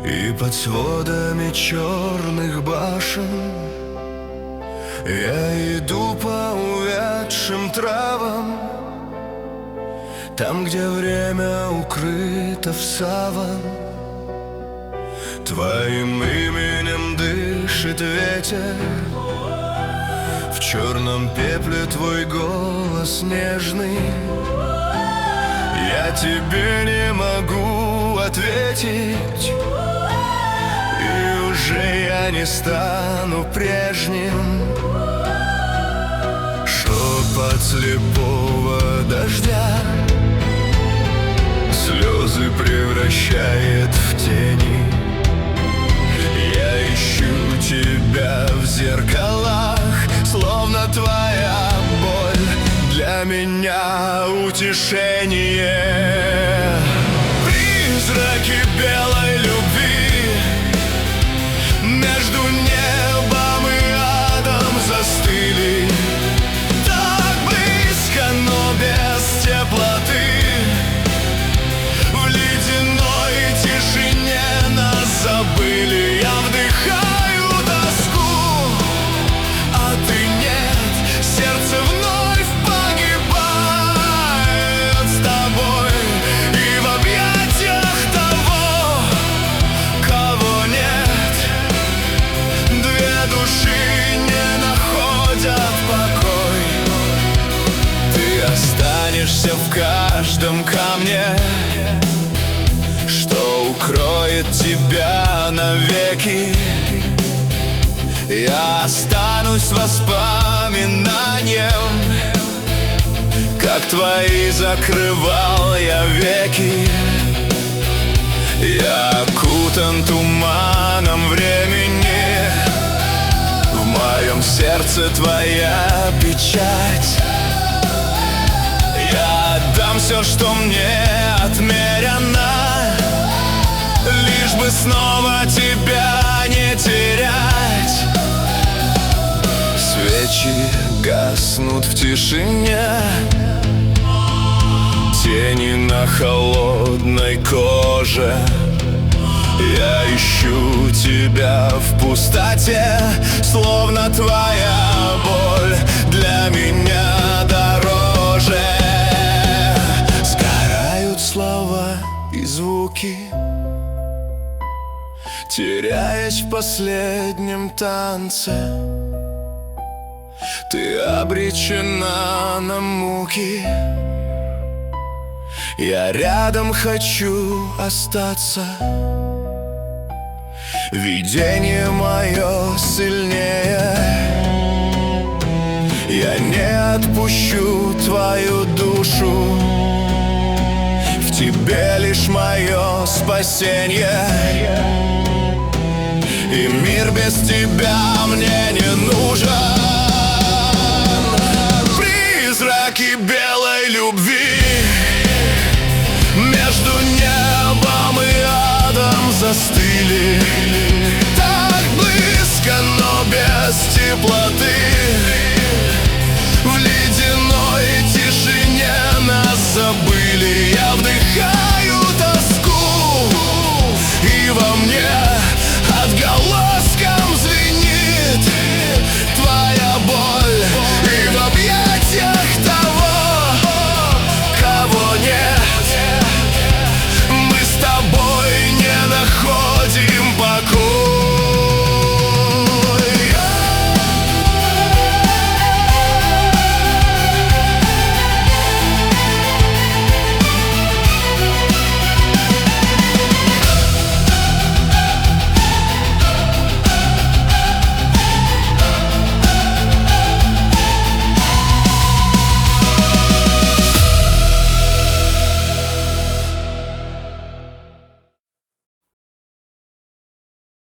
И под сводами черных башен я иду по увядшим травам, там, где время укрыто в саван. Твоим именем дышит ветер, в черном пепле твой голос нежный. Я тебе не могу ответить, и уже я не стану прежним. Шепот слепого дождя слезы превращает в тени. Я ищу тебя в зеркалах, словно твоя боль для меня утешение. Призраки белой любви между небом и адом застыли, так близко, но без теплоты. В ледяной тишине нас забыли. Я вдыхаю тоску, а ты нет. Сердце вновь погибает с тобой и в объятиях того, кого нет. Две души не находят покой. Ты останешься в каждом камне, что укроет тебя навеки. Я останусь воспоминанием, как твои закрывал я веки. Я окутан туманом времени, в моем сердце твоя печать. Я отдам все, что мне отмерено, лишь бы снова тебя не терять. Свечи гаснут в тишине, тени на холодной коже. Я ищу тебя в пустоте, словно твоя боль для меня дороже. Сгорают слова и звуки, теряясь в последнем танце. Ты обречена на муки, я рядом хочу остаться. Видение мое сильнее, я не отпущу твою душу. В тебе лишь мое спасение, и мир без тебя мне не нужен. Призраки белой любви между небом и адом застыли, так близко, но без теплоты.